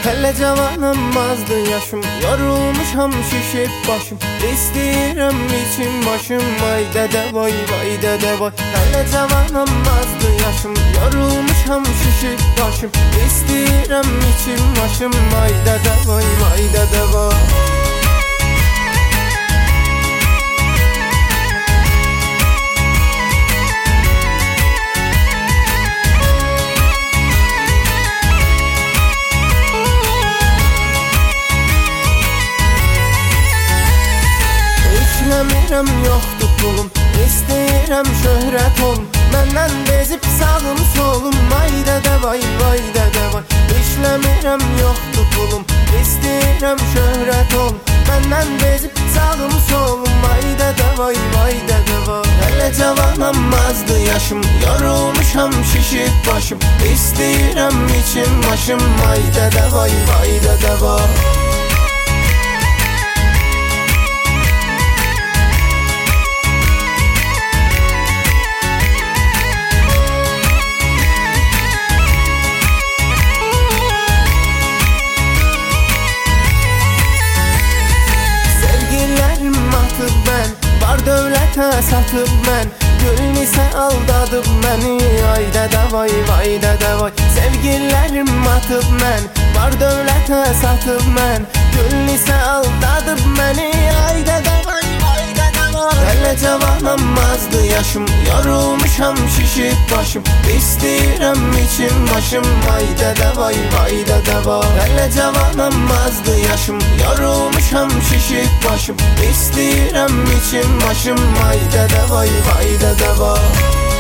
Hələ cavanamazdı yaşım, yorulmuşam şişib başım. İstəyirəm içim başım, vay dədə vay, vay dədə vay. Hələ cavanamazdı yaşım, yorulmuşam şişib başım. İstəyirəm içim başım, vay dədə vay, vay dədə vay. İşləmirəm, yoxdur pulum, istəyirəm şöhrət olum. Məndən bezib sağım solum, vay dədə vay, vay dədə vay. İşləmirəm, yoxdur pulum, istəyirəm şöhrət olum. Məndən bezib sağım solum, vay dədə vay, vay dədə vay. Hələ cavanamazdı yaşım, yorulmuşam şişib başım. İstəyirəm içim başım, vay dədə vay, vay dədə vay. Var dövlətə satıb mən, gülün isə aldadıb məni. Ay dədə vay, vay dədə vay. Sevgililərim atıb mən, var dövlətə satıb mən, gülün isə aldadıb məni. Ay dədə vay, vay dədə vay. Hələ cavanamazdı yaşım, yorulmuşam şişib başım. İstəyirəm içim başım, vay dədə vay, vay dədə vay. Hələ cavanamazdı yaşım, yorulmuşam şişib başım. İstəyirəm içim başım, vay dədə vay, vay dədə vay.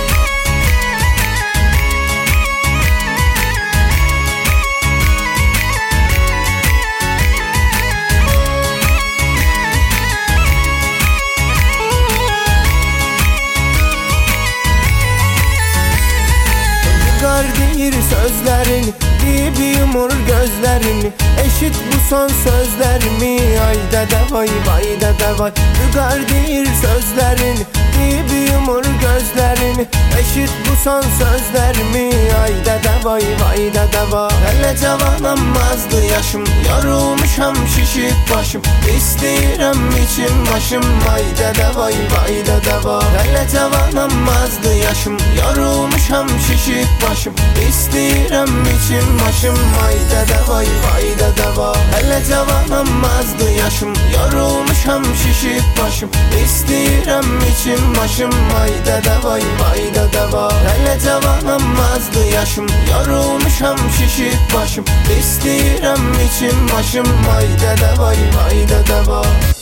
Vüqar deyir sözlərini, deyib yumur gözlərini. Eşit bu son sözlərimi, ay dədə vay, vay dədə vay. Vüqar deyir sözlərini, deyib yumur gözlərini. Eşit bu son sözlərimi, ay dədə vay, vay dədə vay. Hələ cavanamazdı yaşım, yorulmuşam şişib başım. İstəyirəm içim başım, vay dədə vay, vay dədə vay. Hələ cavanamazdı yaşım, yorulmuşam şişib başım. İstəyirəm içim başım, vay dədə vay, vay dədə vay. Hələ cavanamazdı yaşım, yorulmuşam şişib başım. İstəyirəm içim başım, vay dədə vay, vay dədə vay. Hələ cavanamazdı yaşım, yorulmuşam şişib başım. İstəyirəm içim başım, vay dədə vay, vay dədə vay.